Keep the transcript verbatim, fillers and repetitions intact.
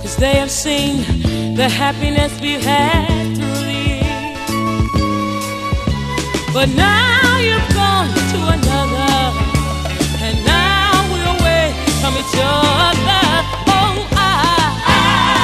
They have seen the happiness we've had through the years. But now you've gone to another, and now we're away from each other.